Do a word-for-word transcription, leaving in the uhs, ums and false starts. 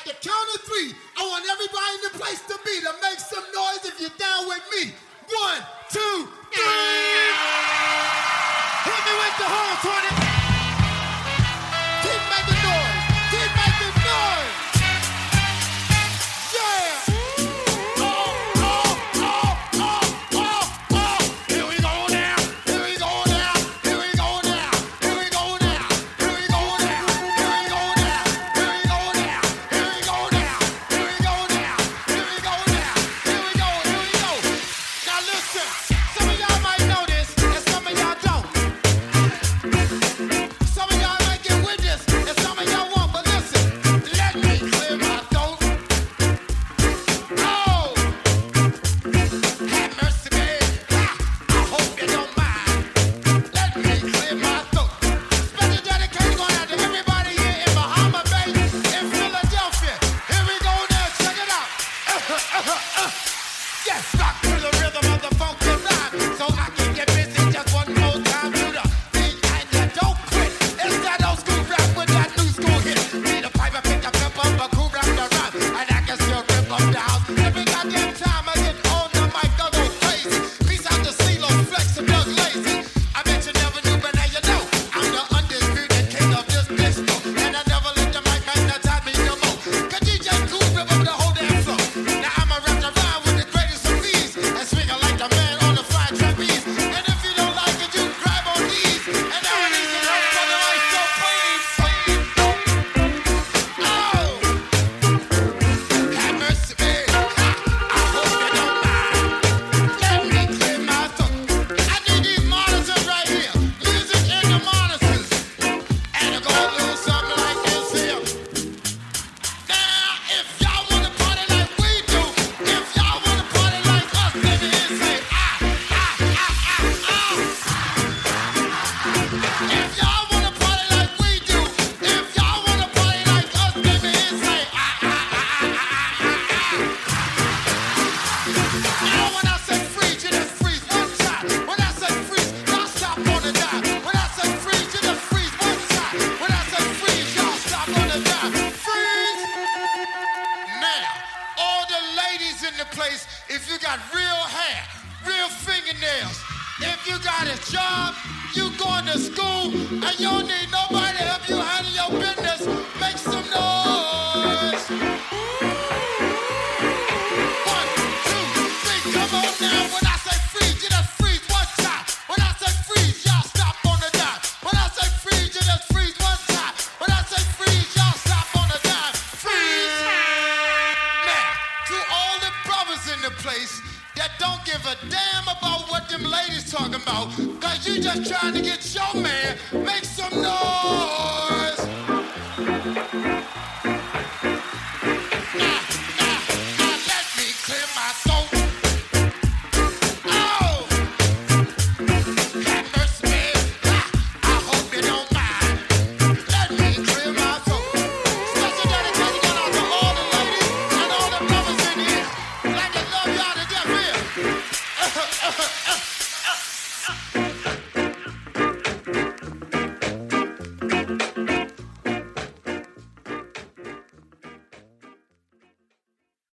At the count of three, I want everybody in the place to be to make some noise if you're down with me. One, two, three. Hit me with the horn, Tony. Keep making noise. Keep making noise. Yeah. Oh, oh, oh, oh, oh, oh. Here we go now. Here we go now. Here we go now. Here we go now. Here we go now. Here we go now. Here we go now. Here we go now. Here we go now. Here we go now. Here we go. Here we go. Now listen. Some of y'all might know this, and some of y'all don't. Some of y'all might get with this, and some of y'all won't. But listen, let me clear my throat. Oh, have mercy, babe. I hope you don't mind. Let me clear my throat. Special dedication going out to everybody here in Bahama Bay, in Philadelphia. Here we go now. Check it out. Yes, rock to the rhythm of the funky rhyme, so I can get busy just one more time. Do the beat and you don't quit. It's that old school rap with that new school hit. Need a pipe, I pick up, pep up, a cool rap the rhyme, and I can still rip up the house. Every goddamn time I get on the mic, I go crazy. Peace out to CeeLo, Flex, and Doug Lazy. I bet you never knew, but now you know. I'm the undisputed king of this disco, and I never let the mic hypnotize me no more. Cause D J Cool rip up the whole damn floor. Now I'ma rap the rhyme with the greatest of ease, and swinging like a man on the flying trapeze. And if you don't like it, you grab on these. And now it is a help for the right, so please, please. Oh, have mercy, babe. I hope you don't mind. Let me clear my throat. I need these monitors right here. Music in the monitors. And it go a little something like this here. Now, if y'all wanna party like we do, if y'all wanna party like us, let me hear say ah, ah, ah, ah, ah. If y'all wanna party like we do, if y'all wanna party like us, let me hear say ah, ah, ah, ah, ah, ah. Now when I say freeze, you just freeze one time. When I say freeze, y'all stop on the dime. When I say freeze, you just freeze one time. When I say freeze, y'all stop on the dime. Freeze! Now, all the ladies in the place, if you got real hair, real fingernails, if you got a job, you going to school, and you don't need nobody to help you handle your business, make some noise. One, two, three, come on now. When I say freeze, you just freeze one time. When I say freeze, y'all stop on the dime. When I say freeze, you just freeze one time. When I say freeze, y'all stop on the dime. Freeze. Now, to all the brothers in the place that don't give a damn about what them ladies talking about, cause you just trying to get your man, make some noise. Now, now, now let me clear my throat. Oh, have mercy, babe. I hope you don't mind. Let me clear my throat. Special dedication going out to all the ladies and all the brothers in here. Like to love y'all to death here.